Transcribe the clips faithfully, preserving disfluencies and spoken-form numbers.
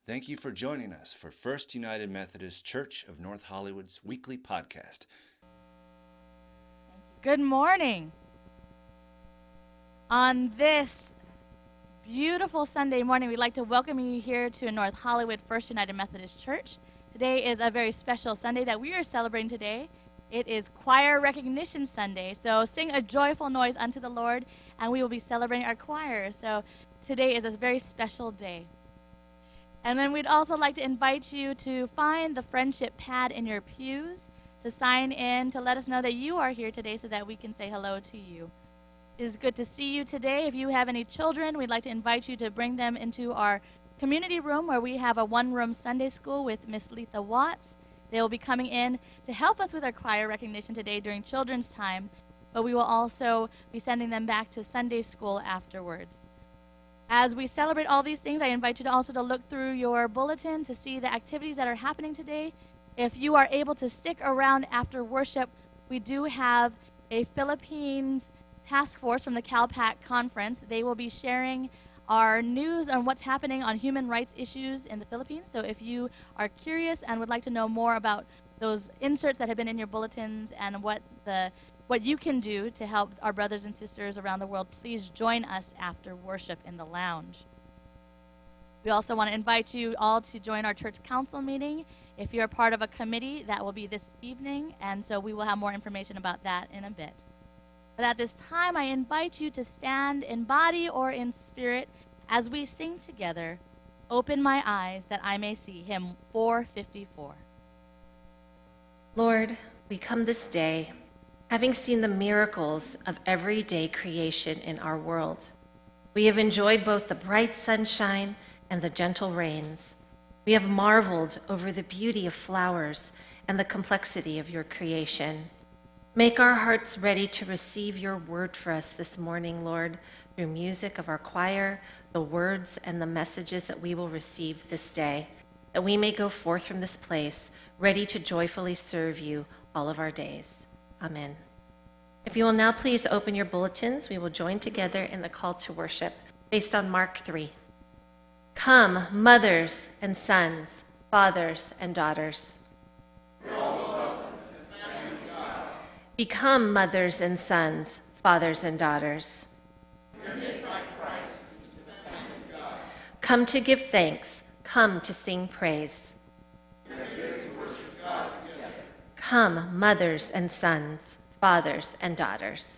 Thank you for joining us for First United Methodist Church of North Hollywood's weekly podcast. Good morning. On this beautiful Sunday morning, we'd like to welcome you here to North Hollywood First United Methodist Church. Today is a very special Sunday that we are celebrating today. It is Choir Recognition Sunday, so sing a joyful noise unto the Lord, and we will be celebrating our choir. So today is a very special day. And then we'd also like to invite you to find the friendship pad in your pews, to sign in, to let us know that you are here today so that we can say hello to you. It is good to see you today. If you have any children, we'd like to invite you to bring them into our community room where we have a one-room Sunday school with Miss Letha Watts. They will be coming in to help us with our choir recognition today during children's time, but we will also be sending them back to Sunday school afterwards. As we celebrate all these things, I invite you to also to look through your bulletin to see the activities that are happening today. If you are able to stick around after worship, we do have a Philippines task force from the CalPAC conference. They will be sharing our news on what's happening on human rights issues in the Philippines. So if you are curious and would like to know more about those inserts that have been in your bulletins and what the what you can do to help our brothers and sisters around the world, please join us after worship in the lounge. We also want to invite you all to join our church council meeting. If you're a part of a committee, that will be this evening, and so we will have more information about that in a bit. But at this time, I invite you to stand in body or in spirit as we sing together, "Open My Eyes That I May See," hymn four fifty-four. Lord, we come this day having seen the miracles of everyday creation in our world. We have enjoyed both the bright sunshine and the gentle rains. We have marveled over the beauty of flowers and the complexity of your creation. Make our hearts ready to receive your word for us this morning, Lord, through music of our choir, the words and the messages that we will receive this day, that we may go forth from this place ready to joyfully serve you all of our days. Amen. If you will now please open your bulletins, we will join together in the call to worship based on Mark three. Come, mothers and sons, fathers and daughters. Become mothers and sons, fathers and daughters. Come to give thanks, come to sing praise. Come, mothers and sons, fathers and daughters.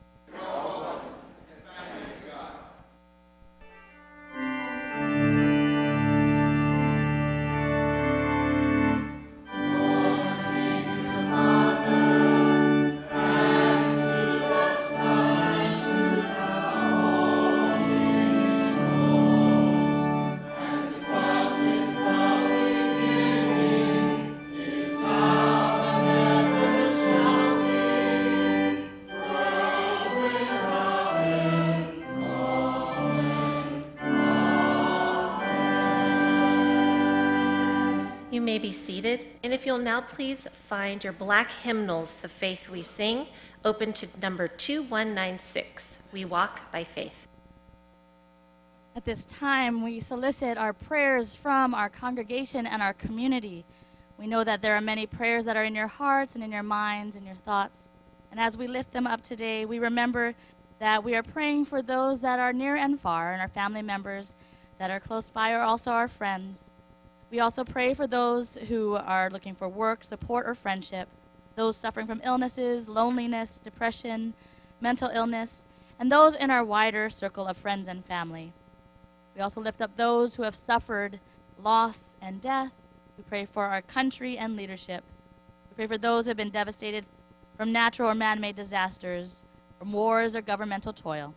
You may be seated, and if you'll now please find your black hymnals, The Faith We Sing, open to number two one nine six, We Walk by Faith. At this time, we solicit our prayers from our congregation and our community. We know that there are many prayers that are in your hearts and in your minds and your thoughts. And as we lift them up today, we remember that we are praying for those that are near and far, and our family members that are close by, or also our friends. We also pray for those who are looking for work, support, or friendship, those suffering from illnesses, loneliness, depression, mental illness, and those in our wider circle of friends and family. We also lift up those who have suffered loss and death. We pray for our country and leadership. We pray for those who have been devastated from natural or man-made disasters, from wars or governmental toil.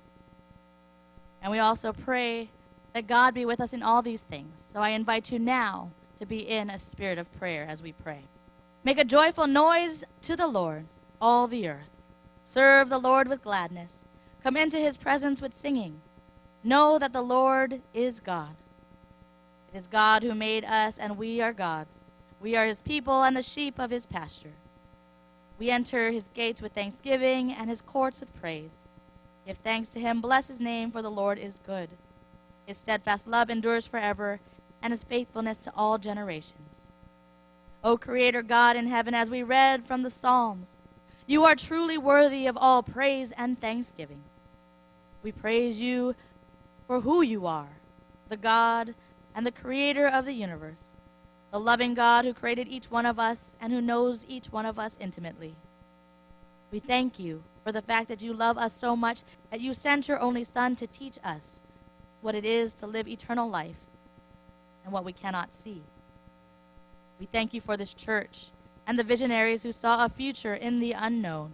And we also pray that God be with us in all these things. So I invite you now to be in a spirit of prayer as we pray. Make a joyful noise to the Lord, all the earth. Serve the Lord with gladness. Come into his presence with singing. Know that the Lord is God. It is God who made us, and we are God's. We are his people and the sheep of his pasture. We enter his gates with thanksgiving and his courts with praise. Give thanks to him, bless his name, for the Lord is good. His steadfast love endures forever, and his faithfulness to all generations. O Creator God in heaven, as we read from the Psalms, you are truly worthy of all praise and thanksgiving. We praise you for who you are, the God and the Creator of the universe, the loving God who created each one of us and who knows each one of us intimately. We thank you for the fact that you love us so much that you sent your only Son to teach us what it is to live eternal life and what we cannot see. We thank you for this church and the visionaries who saw a future in the unknown.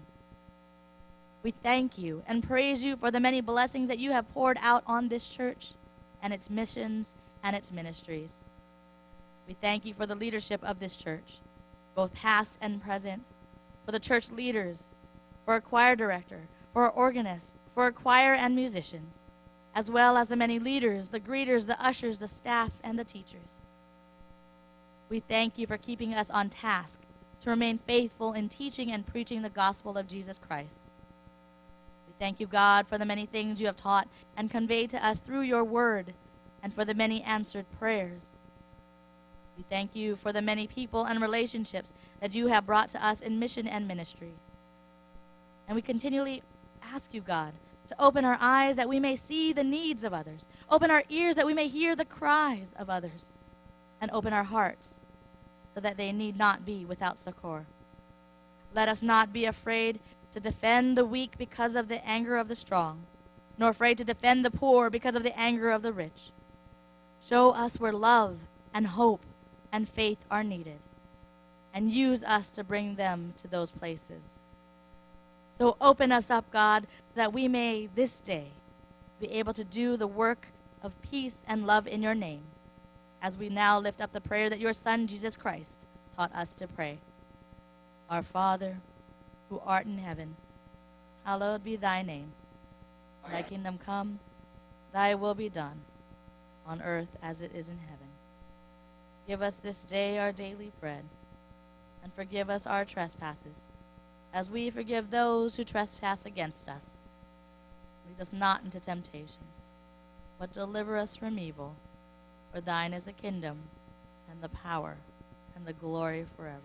We thank you and praise you for the many blessings that you have poured out on this church and its missions and its ministries. We thank you for the leadership of this church, both past and present, for the church leaders, for our choir director, for our organists, for our choir and musicians, as well as the many leaders, the greeters, the ushers, the staff, and the teachers. We thank you for keeping us on task to remain faithful in teaching and preaching the gospel of Jesus Christ. We thank you, God, for the many things you have taught and conveyed to us through your word, and for the many answered prayers. We thank you for the many people and relationships that you have brought to us in mission and ministry. And we continually ask you, God, to open our eyes that we may see the needs of others, open our ears that we may hear the cries of others, and open our hearts so that they need not be without succor. Let us not be afraid to defend the weak because of the anger of the strong, nor afraid to defend the poor because of the anger of the rich. Show us where love and hope and faith are needed, and use us to bring them to those places. So open us up, God, that we may this day be able to do the work of peace and love in your name, as we now lift up the prayer that your Son, Jesus Christ, taught us to pray. Our Father, who art in heaven, hallowed be thy name. Thy kingdom come, thy will be done, on earth as it is in heaven. Give us this day our daily bread, and forgive us our trespasses, as we forgive those who trespass against us. Lead us not into temptation, but deliver us from evil. For thine is the kingdom, and the power, and the glory forever.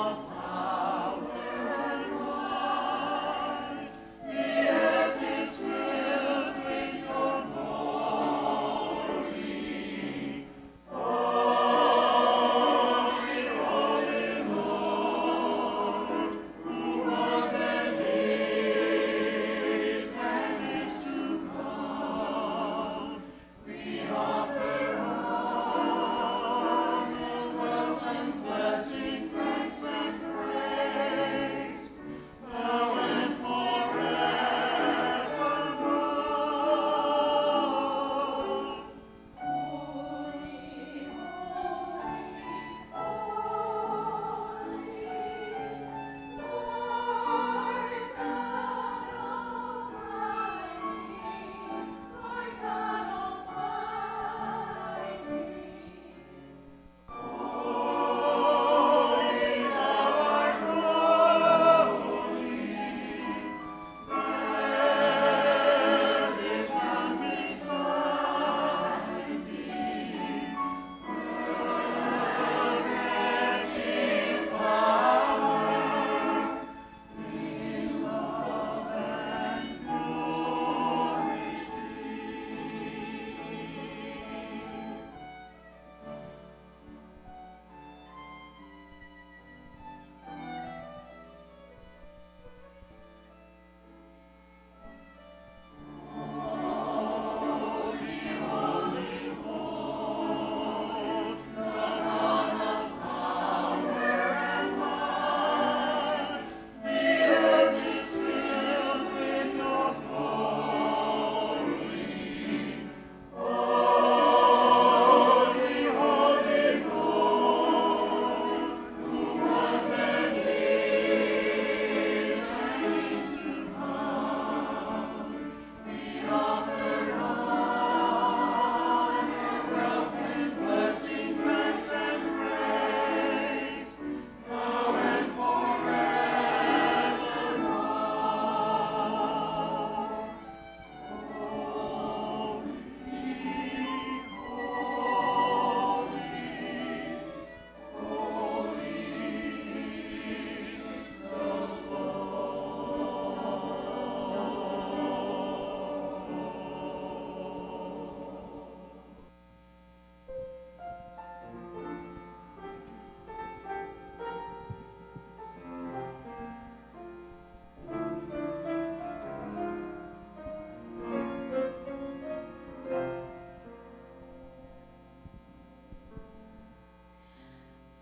This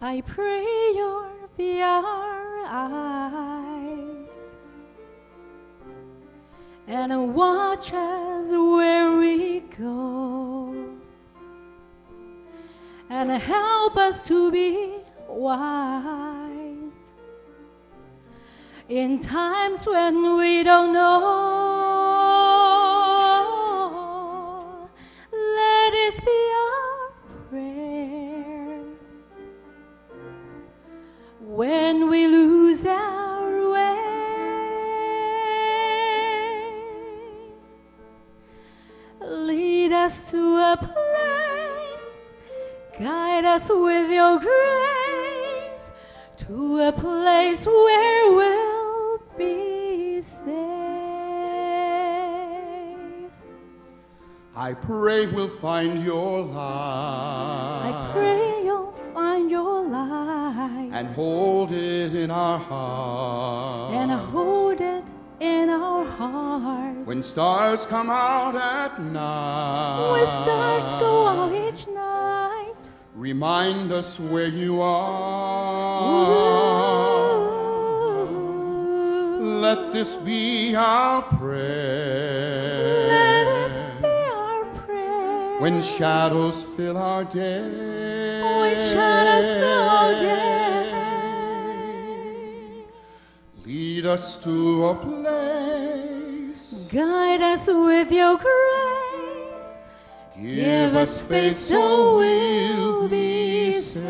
I pray you'll be our eyes and watch us where we go, and help us to be wise in times when we don't know. Let this be our prayer when we lose our way. Lead us to a place, guide us with your grace, to a place where we'll be safe. I pray we'll find your light. I pray you'll find your light and hold it in our heart. and hold it in our heart. When stars come out at night, When stars go out each night, remind us where you are. Let this be our prayer. let us be our prayer. When shadows fill our day, When shadows fill our day, lead us to a place, guide us with your grace. give us faith so we'll be safe.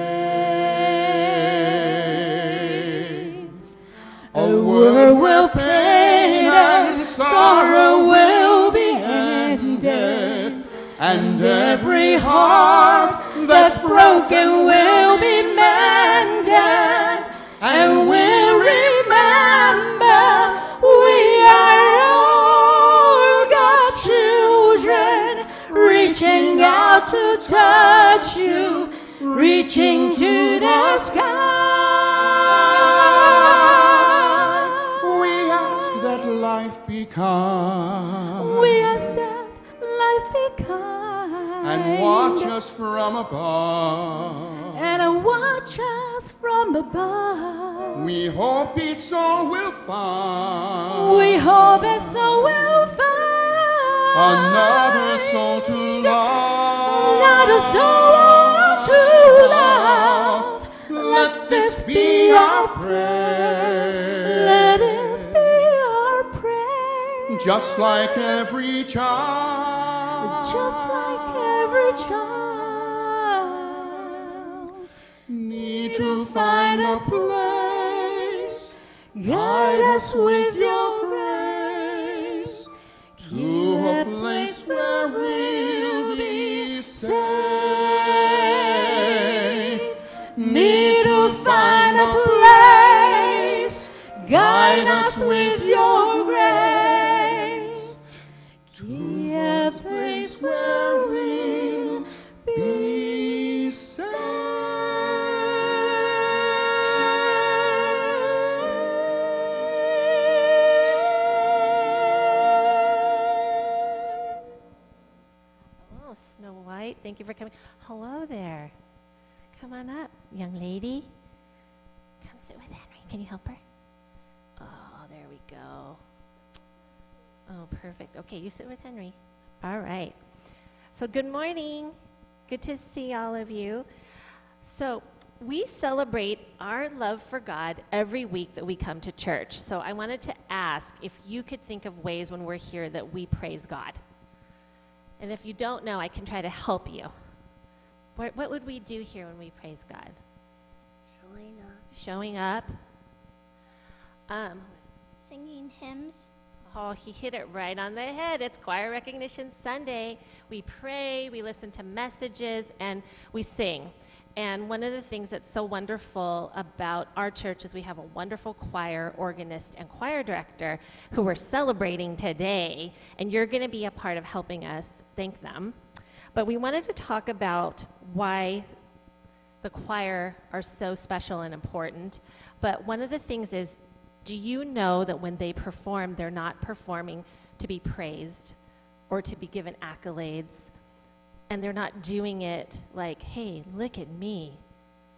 A world where pain and sorrow will be ended, and every heart that's broken will be mended, and we'll remember we are all God's children, reaching out to touch you, reaching to the sky. We ask that life be kind, We ask that life be kind and watch us from above. and watch us from above. We hope each soul will find We hope and so will find another soul to love. another soul to love. Let this be our prayer. Let this be our prayer. Just like every child, Just like every child, need to find a place, guide us with your grace, to a place where we'll be safe. Need to find a place, guide us with your grace, to a place where we'll be safe. Oh, Snow White, thank you for coming. Hello there. Come on up, young lady. Come sit with Henry. Can you help her? Oh, there we go. Oh, perfect. Okay, you sit with Henry. All right. So good morning. Good to see all of you. So we celebrate our love for God every week that we come to church. So I wanted to ask if you could think of ways when we're here that we praise God. And if you don't know, I can try to help you. What, what would we do here when we praise God? Showing up, Showing up. Um, singing hymns, oh, he hit it right on the head. It's Choir Recognition Sunday. We pray, we listen to messages, and we sing. And one of the things that's so wonderful about our church is we have a wonderful choir organist and choir director who we're celebrating today, and you're going to be a part of helping us thank them. But we wanted to talk about why the choir are so special and important. But one of the things is, do you know that when they perform, they're not performing to be praised or to be given accolades? And they're not doing it like, hey, look at me.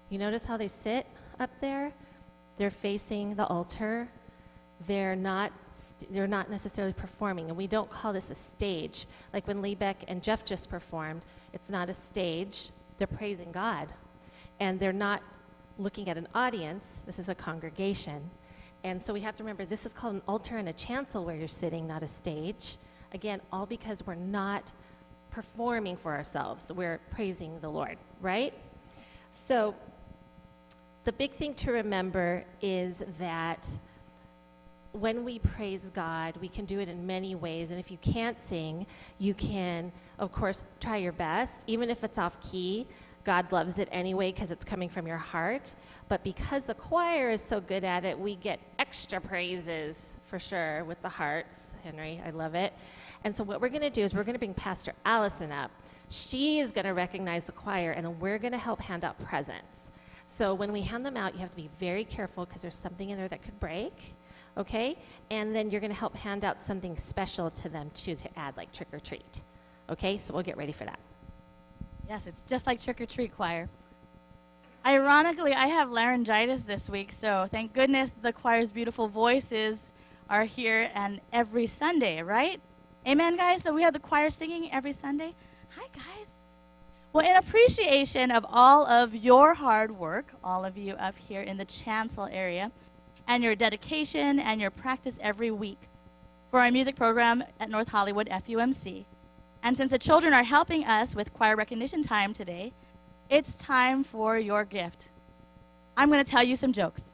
You notice how they sit up there? They're facing the altar. They're not st- they're not necessarily performing, and we don't call this a stage. Like when Liebeck and Jeff just performed, it's not a stage. They're praising God, and they're not looking at an audience. This is a congregation, and so we have to remember this is called an altar and a chancel where you're sitting, not a stage. Again, all because we're not performing for ourselves. We're praising the Lord, right? So the big thing to remember is that when we praise God, we can do it in many ways. And if you can't sing, you can, of course, try your best. Even if it's off key, God loves it anyway because it's coming from your heart. But because the choir is so good at it, we get extra praises for sure with the hearts. Henry, I love it. And so what we're going to do is we're going to bring Pastor Allison up. She is going to recognize the choir, and then we're going to help hand out presents. So when we hand them out, you have to be very careful because there's something in there that could break. Okay? And then you're going to help hand out something special to them, too, to add, like trick or treat. Okay? So we'll get ready for that. Yes, it's just like Trick or Treat Choir. Ironically, I have laryngitis this week, so thank goodness the choir's beautiful voices are here and every Sunday, right? Amen, guys? So we have the choir singing every Sunday. Hi, guys. Well, in appreciation of all of your hard work, all of you up here in the chancel area, and your dedication and your practice every week for our music program at North Hollywood F U M C. And since the children are helping us with choir recognition time today, it's time for your gift. I'm going to tell you some jokes.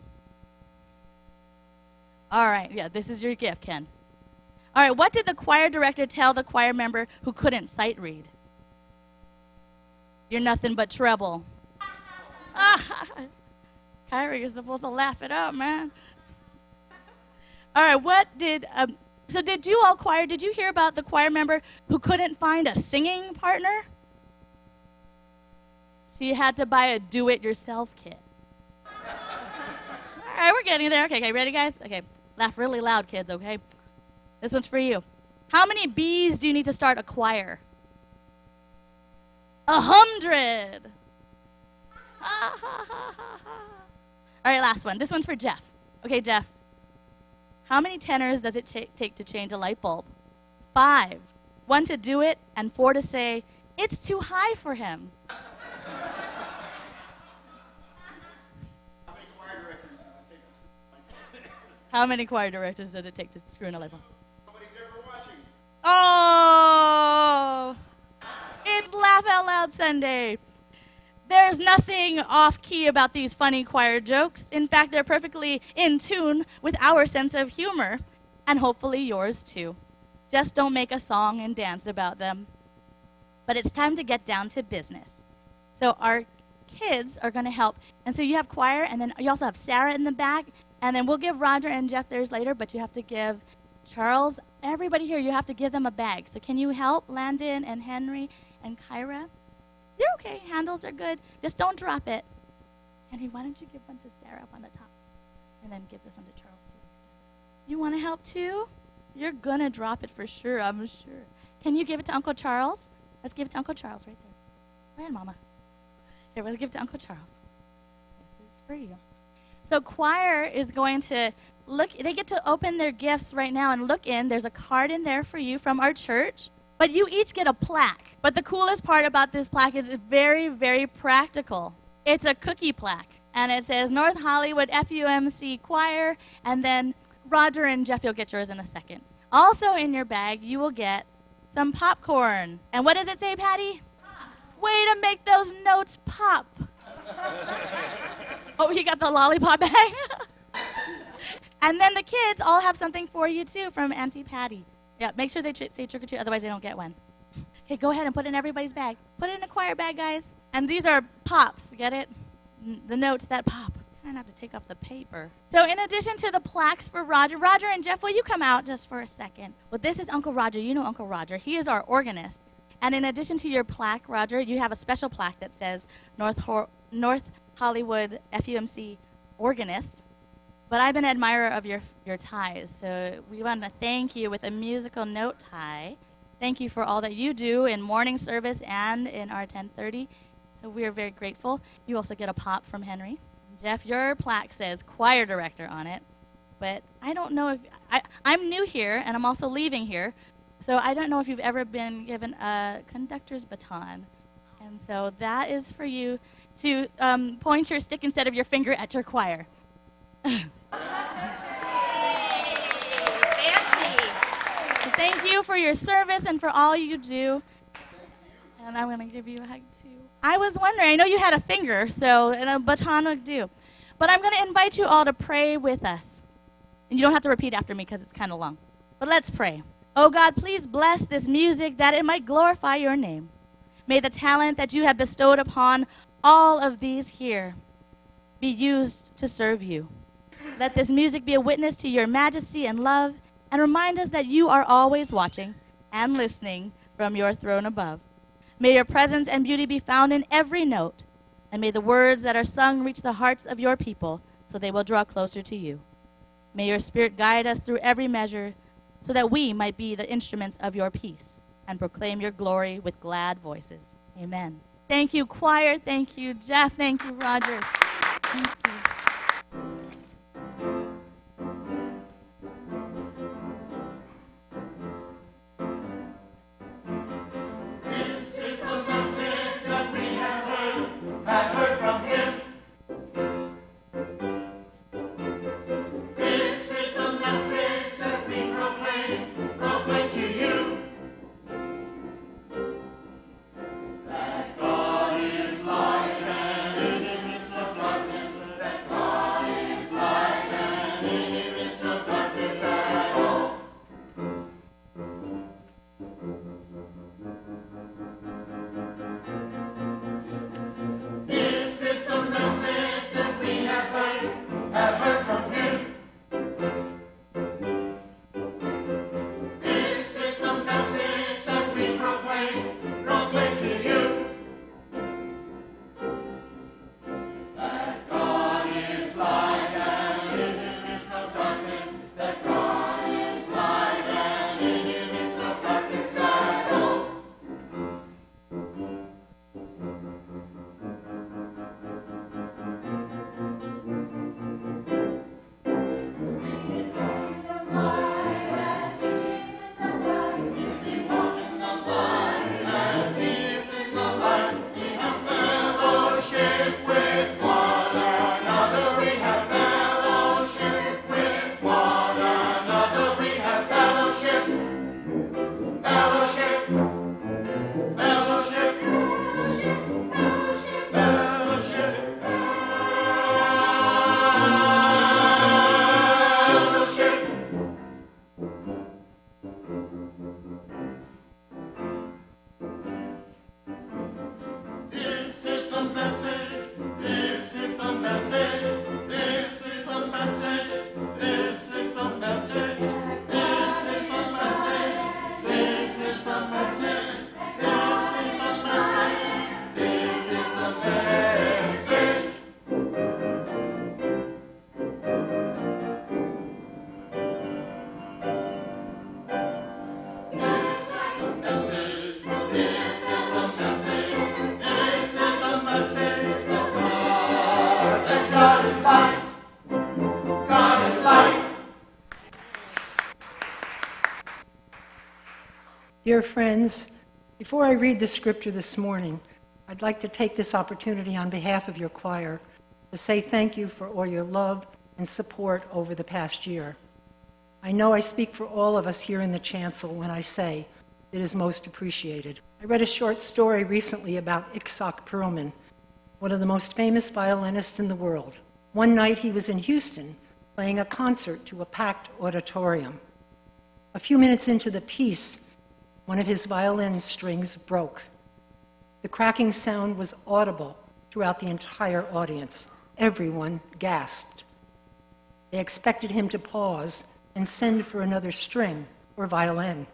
All right, yeah, this is your gift, Ken. All right, what did the choir director tell the choir member who couldn't sight read? You're nothing but treble. Kyra, you're supposed to laugh it out, man. All right, what did, um, so did you all choir, did you hear about the choir member who couldn't find a singing partner? She had to buy a do-it-yourself kit. All right, we're getting there. Okay, okay, ready, guys? Okay, laugh really loud, kids, okay? This one's for you. How many bees do you need to start a choir? A hundred. All right, last one. This one's for Jeff. Okay, Jeff. How many tenors does it ch- take to change a light bulb? Five. One to do it, and four to say, it's too high for him. How many choir directors does it take to screw in a light bulb? Nobody's ever watching. Oh! It's Laugh Out Loud Sunday. There's nothing off-key about these funny choir jokes. In fact, they're perfectly in tune with our sense of humor, and hopefully yours too. Just don't make a song and dance about them. But it's time to get down to business. So our kids are going to help. And so you have choir, and then you also have Sarah in the back, and then we'll give Roger and Jeff theirs later, but you have to give Charles, everybody here, you have to give them a bag. So can you help Landon and Henry and Kyra? You're okay. Handles are good. Just don't drop it. Henry, why don't you give one to Sarah up on the top? And then give this one to Charles, too. You want to help, too? You're going to drop it for sure, I'm sure. Can you give it to Uncle Charles? Let's give it to Uncle Charles right there. Go ahead, Mama. Here, we'll give it to Uncle Charles. This is for you. So choir is going to look. They get to open their gifts right now and look in. There's a card in there for you from our church. But you each get a plaque. But the coolest part about this plaque is it's very, very practical. It's a cookie plaque. And it says North Hollywood F U M C Choir. And then Roger and Jeff, you'll get yours in a second. Also in your bag, you will get some popcorn. And what does it say, Patty? Way to make those notes pop. Oh, you got the lollipop bag? And then the kids all have something for you, too, from Auntie Patty. Yeah, make sure they tr- say trick or treat, otherwise they don't get one. Okay, go ahead and put it in everybody's bag. Put it in a choir bag, guys. And these are pops, get it? N- the notes that pop. I have to take off the paper. So in addition to the plaques for Roger, Roger and Jeff, will you come out just for a second? Well, this is Uncle Roger. You know Uncle Roger. He is our organist. And in addition to your plaque, Roger, you have a special plaque that says North, Ho- North Hollywood F U M C organist. But I've been an admirer of your your ties, so we want to thank you with a musical note tie. Thank you for all that you do in morning service and in our ten thirty. So we are very grateful. You also get a pop from Henry. Jeff, your plaque says choir director on it, but I don't know if, I, I'm new here, and I'm also leaving here, so I don't know if you've ever been given a conductor's baton. And so that is for you to um, point your stick instead of your finger at your choir. So thank you for your service and for all you do. And I'm going to give you a hug, too. I was wondering, I know you had a finger, so and a baton would do. But I'm going to invite you all to pray with us. And you don't have to repeat after me because it's kind of long. But let's pray. Oh, God, please bless this music that it might glorify your name. May the talent that you have bestowed upon all of these here be used to serve you. Let this music be a witness to your majesty and love, and remind us that you are always watching and listening from your throne above. May your presence and beauty be found in every note, and may the words that are sung reach the hearts of your people so they will draw closer to you. May your Spirit guide us through every measure so that we might be the instruments of your peace and proclaim your glory with glad voices. Amen. Thank you, choir. Thank you, Jeff. Thank you, Roger. Thank you. Dear friends, before I read the scripture this morning, I'd like to take this opportunity on behalf of your choir to say thank you for all your love and support over the past year. I know I speak for all of us here in the chancel when I say it is most appreciated. I read a short story recently about Itzhak Perlman, one of the most famous violinists in the world. One night he was in Houston playing a concert to a packed auditorium. A few minutes into the piece, one of his violin strings broke. The cracking sound was audible throughout the entire audience. Everyone gasped. They expected him to pause and send for another string or violin.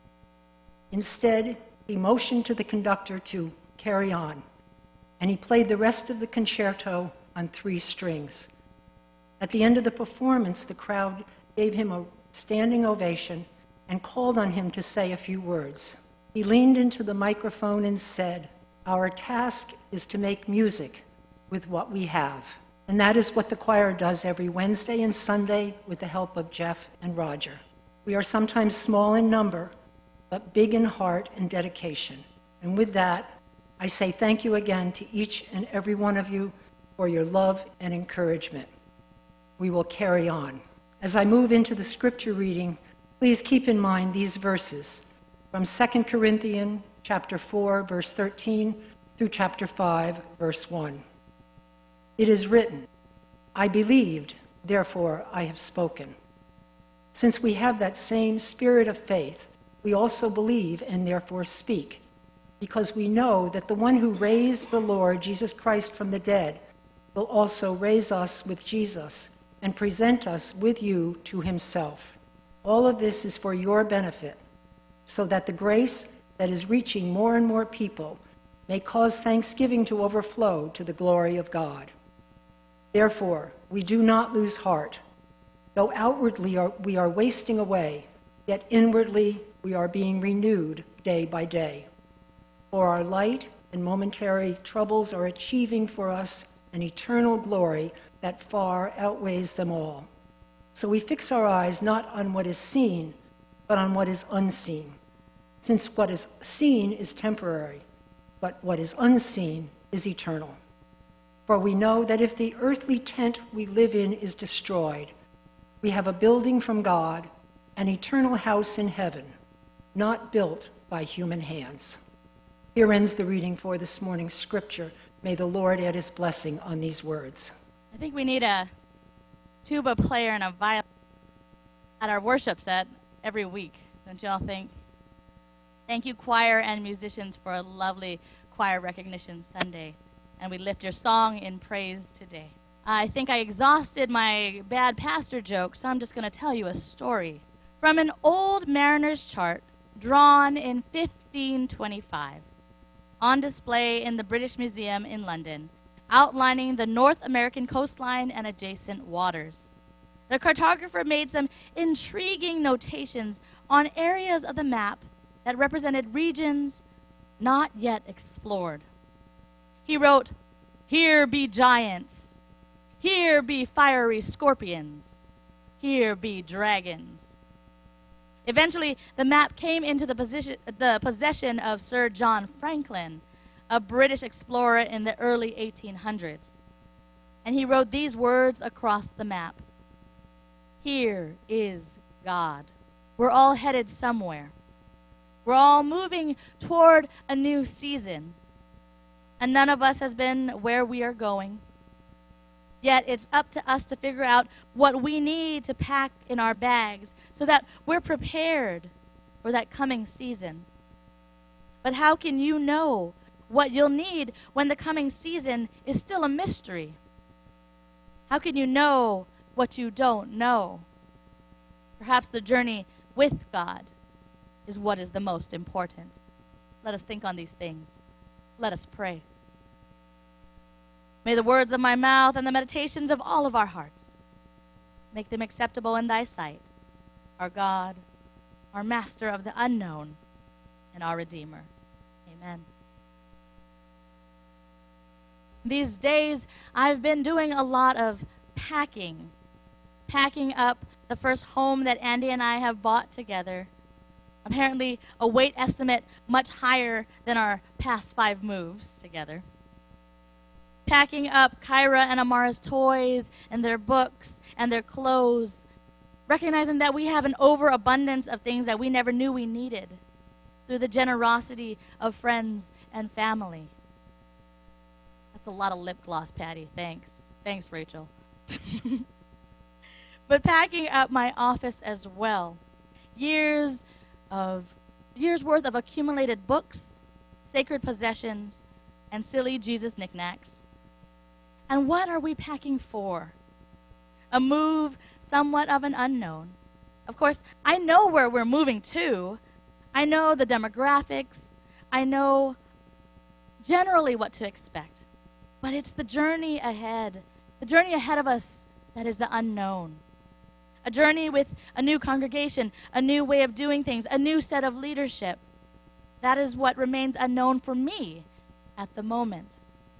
Instead, he motioned to the conductor to carry on, and he played the rest of the concerto on three strings. At the end of the performance, the crowd gave him a standing ovation and called on him to say a few words. He leaned into the microphone and said, Our task is to make music with what we have. And that is what the choir does every Wednesday and Sunday with the help of Jeff and Roger. We are sometimes small in number, but big in heart and dedication. And with that, I say thank you again to each and every one of you for your love and encouragement. We will carry on. As I move into the scripture reading, please keep in mind these verses from Second Corinthians chapter four, verse thirteen, through chapter five, verse one. It is written, I believed, therefore I have spoken. Since we have that same spirit of faith, we also believe and therefore speak, because we know that the one who raised the Lord Jesus Christ from the dead will also raise us with Jesus and present us with you to himself. All of this is for your benefit, so that the grace that is reaching more and more people may cause thanksgiving to overflow to the glory of God. Therefore, we do not lose heart. Though outwardly we are wasting away, yet inwardly we are being renewed day by day. For our light and momentary troubles are achieving for us an eternal glory that far outweighs them all. So we fix our eyes not on what is seen, but on what is unseen, since what is seen is temporary, but what is unseen is eternal. For we know that if the earthly tent we live in is destroyed, we have a building from God, an eternal house in heaven, not built by human hands. Here ends the reading for this morning's scripture. May the Lord add his blessing on these words. I think we need a tuba player and a violin at our worship set every week, don't you all think? Thank you, choir and musicians, for a lovely choir recognition Sunday. And we lift your song in praise today. I think I exhausted my bad pastor joke, so I'm just going to tell you a story from an old mariner's chart drawn in fifteen twenty-five, on display in the British Museum in London, outlining the North American coastline and adjacent waters. The cartographer made some intriguing notations on areas of the map that represented regions not yet explored. He wrote, "Here be giants. Here be fiery scorpions. Here be dragons." Eventually, the map came into the, position, the possession of Sir John Franklin, a British explorer in the early eighteen hundreds. And he wrote these words across the map: "Here is God." We're all headed somewhere. We're all moving toward a new season. And none of us has been where we are going. Yet it's up to us to figure out what we need to pack in our bags so that we're prepared for that coming season. But how can you know what you'll need when the coming season is still a mystery? How can you know what you don't know? Perhaps the journey with God is what is the most important. Let us think on these things. Let us pray. May the words of my mouth and the meditations of all of our hearts make them acceptable in thy sight, our God, our Master of the unknown, and our Redeemer. Amen. These days, I've been doing a lot of packing, packing up the first home that Andy and I have bought together. Apparently, a weight estimate much higher than our past five moves together. Packing up Kyra and Amara's toys and their books and their clothes, recognizing that we have an overabundance of things that we never knew we needed through the generosity of friends and family. That's a lot of lip gloss, Patty. Thanks. Thanks, Rachel. But packing up my office as well. Years of years worth of accumulated books, sacred possessions, and silly Jesus knickknacks. And what are we packing for? A move somewhat of an unknown. Of course, I know where we're moving to. I know the demographics. I know generally what to expect. But it's the journey ahead, the journey ahead of us that is the unknown. A journey with a new congregation, a new way of doing things, a new set of leadership. That is what remains unknown for me at the moment.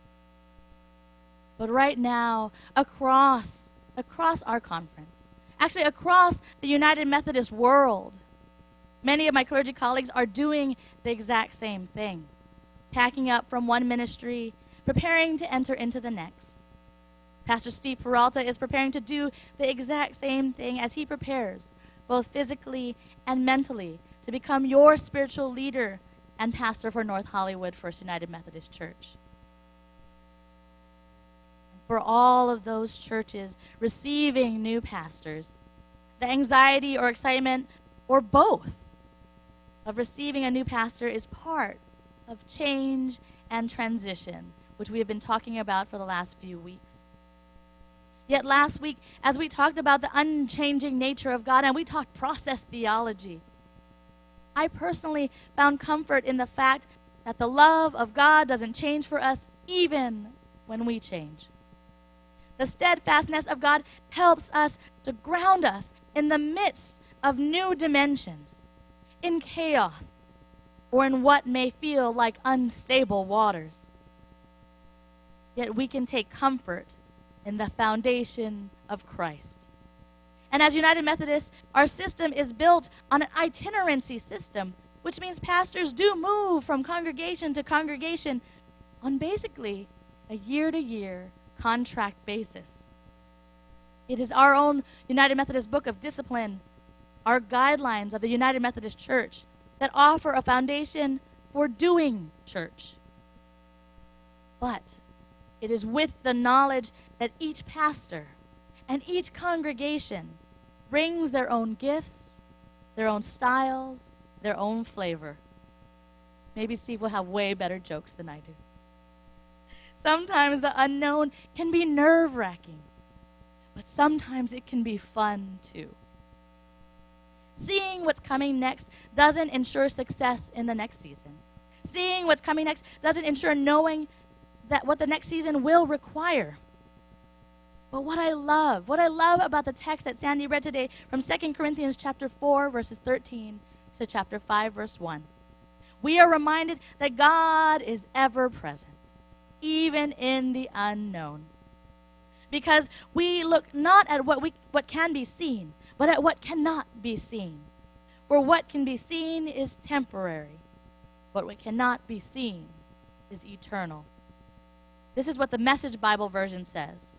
But right now, across, across our conference, actually across the United Methodist world, many of my clergy colleagues are doing the exact same thing, packing up from one ministry, preparing to enter into the next. Pastor Steve Peralta is preparing to do the exact same thing as he prepares, both physically and mentally, to become your spiritual leader and pastor for North Hollywood First United Methodist Church. For all of those churches receiving new pastors, the anxiety or excitement, or both, of receiving a new pastor is part of change and transition, which we have been talking about for the last few weeks. Yet last week, as we talked about the unchanging nature of God and we talked process theology, I personally found comfort in the fact that the love of God doesn't change for us even when we change. The steadfastness of God helps us to ground us in the midst of new dimensions, in chaos, or in what may feel like unstable waters. Yet we can take comfort in the foundation of Christ. And as United Methodists, our system is built on an itinerancy system, which means pastors do move from congregation to congregation on basically a year-to-year contract basis. It is our own United Methodist Book of Discipline, our guidelines of the United Methodist Church, that offer a foundation for doing church. But it is with the knowledge that each pastor and each congregation brings their own gifts, their own styles, their own flavor. Maybe Steve will have way better jokes than I do. Sometimes the unknown can be nerve-wracking, but sometimes it can be fun too. Seeing what's coming next doesn't ensure success in the next season. Seeing what's coming next doesn't ensure knowing that what the next season will require. But what I love, what I love about the text that Sandy read today from Second Corinthians chapter four, verses thirteen to chapter five, verse one, we are reminded that God is ever present, even in the unknown. Because we look not at what we what can be seen, but at what cannot be seen. For what can be seen is temporary, but what cannot be seen is eternal. This is what the Message Bible version says.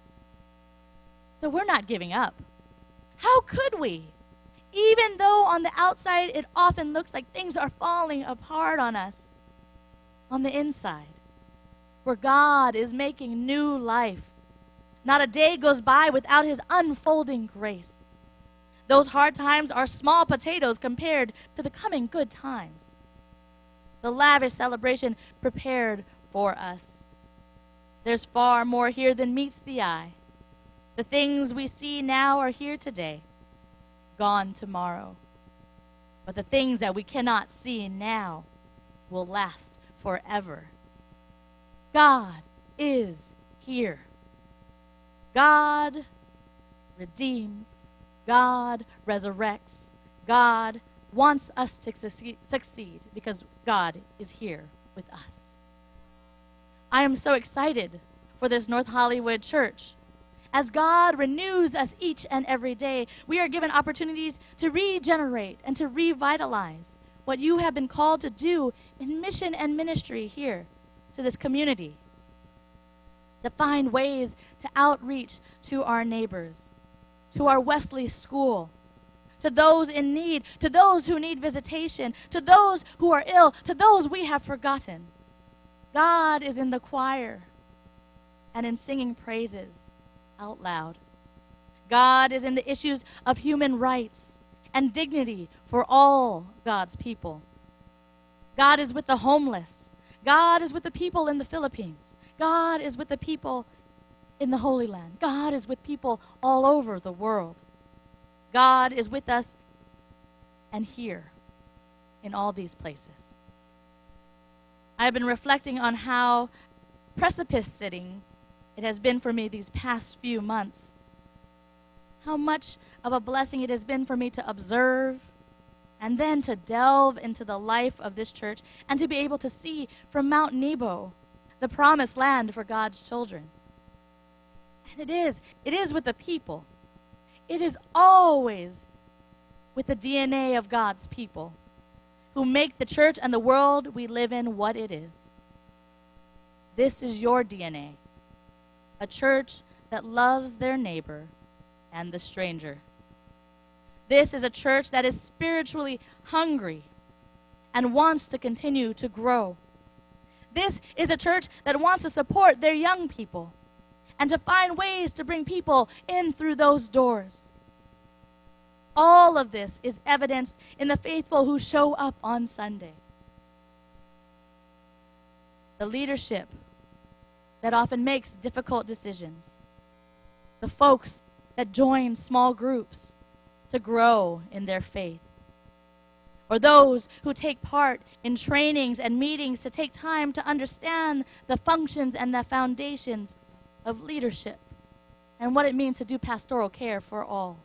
So we're not giving up. How could we? Even though on the outside it often looks like things are falling apart on us, on the inside, where God is making new life, not a day goes by without his unfolding grace. Those hard times are small potatoes compared to the coming good times. The lavish celebration prepared for us. There's far more here than meets the eye. The things we see now are here today, gone tomorrow. But the things that we cannot see now will last forever. God is here. God redeems. God resurrects. God wants us to succeed because God is here with us. I am so excited for this North Hollywood church. As God renews us each and every day, we are given opportunities to regenerate and to revitalize what you have been called to do in mission and ministry here to this community. To find ways to outreach to our neighbors, to our Wesley School, to those in need, to those who need visitation, to those who are ill, to those we have forgotten. God is in the choir and in singing praises out loud. God is in the issues of human rights and dignity for all God's people. God is with the homeless. God is with the people in the Philippines. God is with the people in the Holy Land. God is with people all over the world. God is with us and here in all these places. I have been reflecting on how precipice sitting it has been for me these past few months. How much of a blessing it has been for me to observe and then to delve into the life of this church and to be able to see from Mount Nebo the promised land for God's children. And it is. It is with the people. It is always with the D N A of God's people who make the church and the world we live in what it is. This is your D N A, a church that loves their neighbor and the stranger. This is a church that is spiritually hungry and wants to continue to grow. This is a church that wants to support their young people and to find ways to bring people in through those doors. All of this is evidenced in the faithful who show up on Sunday. The leadership that often makes difficult decisions. The folks that join small groups to grow in their faith. Or those who take part in trainings and meetings to take time to understand the functions and the foundations of leadership and what it means to do pastoral care for all.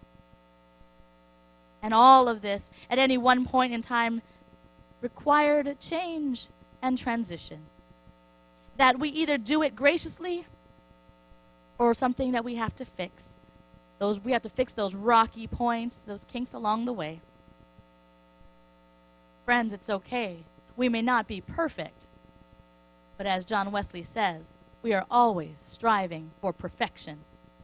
And all of this, at any one point in time, required change and transition. That we either do it graciously or something that we have to fix. Those, we have to fix those rocky points, those kinks along the way. Friends, it's okay. We may not be perfect. But as John Wesley says, we are always striving for perfection.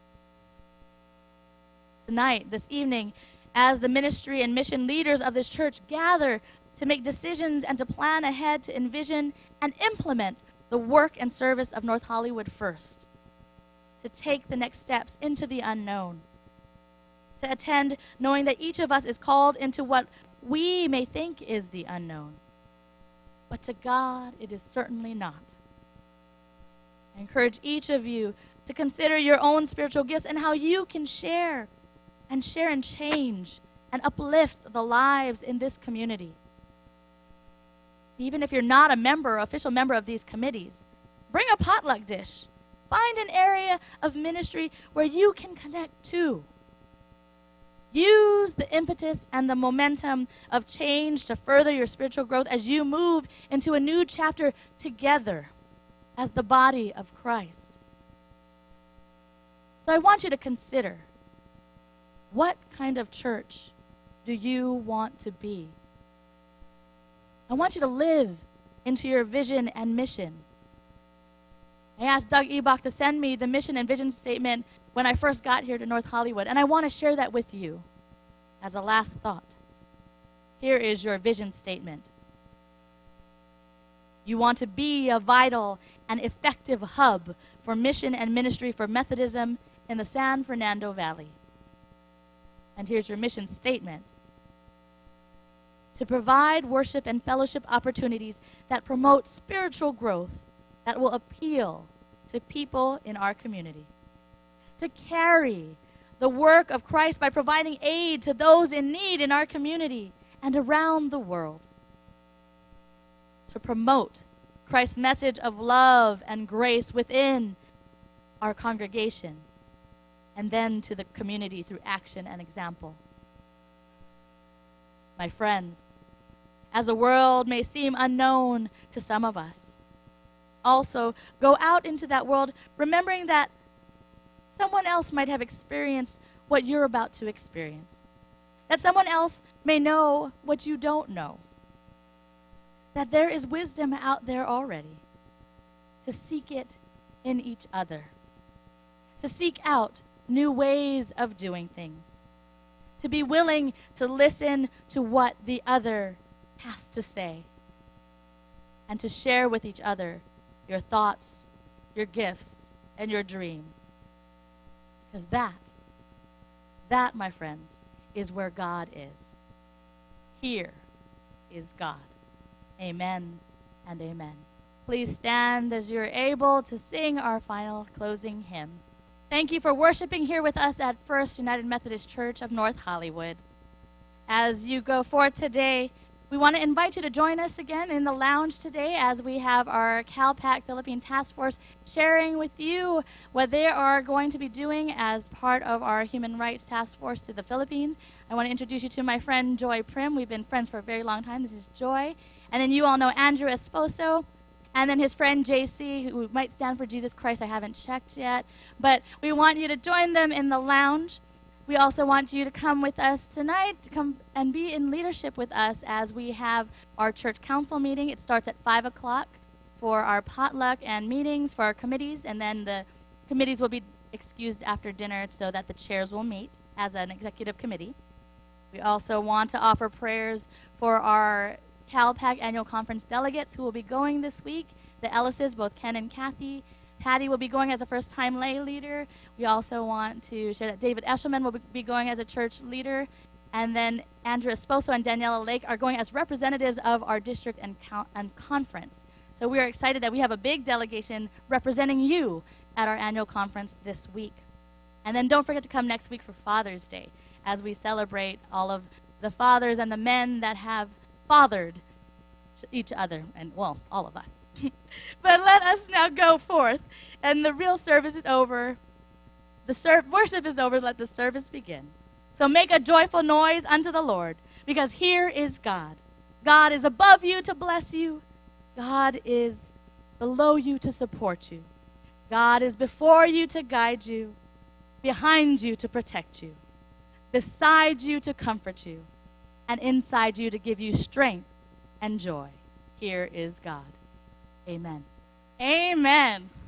Tonight, this evening, as the ministry and mission leaders of this church gather to make decisions and to plan ahead to envision and implement the work and service of North Hollywood First, to take the next steps into the unknown, to attend knowing that each of us is called into what we may think is the unknown, but to God it is certainly not. I encourage each of you to consider your own spiritual gifts and how you can share and share and change and uplift the lives in this community. Even if you're not a member, official member of these committees, bring a potluck dish. Find an area of ministry where you can connect to. Use the impetus and the momentum of change to further your spiritual growth as you move into a new chapter together as the body of Christ. So I want you to consider, what kind of church do you want to be? I want you to live into your vision and mission. I asked Doug Ebach to send me the mission and vision statement when I first got here to North Hollywood, and I want to share that with you as a last thought. Here is your vision statement. You want to be a vital and effective hub for mission and ministry for Methodism in the San Fernando Valley. And here's your mission statement. To provide worship and fellowship opportunities that promote spiritual growth that will appeal to people in our community. To carry the work of Christ by providing aid to those in need in our community and around the world. To promote Christ's message of love and grace within our congregation, and then to the community through action and example. My friends, as the world may seem unknown to some of us, also go out into that world remembering that someone else might have experienced what you're about to experience. That someone else may know what you don't know. That there is wisdom out there already. To seek it in each other. To seek out new ways of doing things. To be willing to listen to what the other has to say. And to share with each other your thoughts, your gifts, and your dreams. Because that, that, my friends, is where God is. Here is God. Amen and amen. Please stand as you're able to sing our final closing hymn. Thank you for worshiping here with us at First United Methodist Church of North Hollywood. As you go forth today, we want to invite you to join us again in the lounge today as we have our CalPAC Philippine Task Force sharing with you what they are going to be doing as part of our Human Rights Task Force to the Philippines. I want to introduce you to my friend Joy Prim. We've been friends for a very long time. This is Joy. And then you all know Andrew Esposo. and then his friend J C, who might stand for Jesus Christ. I haven't checked yet. But we want you to join them in the lounge. We also want you to come with us tonight, to come and be in leadership with us as we have our church council meeting. It starts at five o'clock for our potluck and meetings for our committees, and then the committees will be excused after dinner so that the chairs will meet as an executive committee. We also want to offer prayers for our CalPAC annual conference delegates who will be going this week. The Ellises, both Ken and Kathy. Patty will be going as a first-time lay leader. We also want to share that David Eshelman will be going as a church leader. And then Andrew Esposo and Daniela Lake are going as representatives of our district and, co- and conference. So we are excited that we have a big delegation representing you at our annual conference this week. And then don't forget to come next week for Father's Day as we celebrate all of the fathers and the men that have fathered each other, and, well, all of us. But let us now go forth. And the real service is over. The ser- worship is over. Let the service begin. So make a joyful noise unto the Lord, because here is God. God is above you to bless you. God is below you to support you. God is before you to guide you, behind you to protect you, beside you to comfort you, and inside you to give you strength and joy. Here is God. Amen. Amen.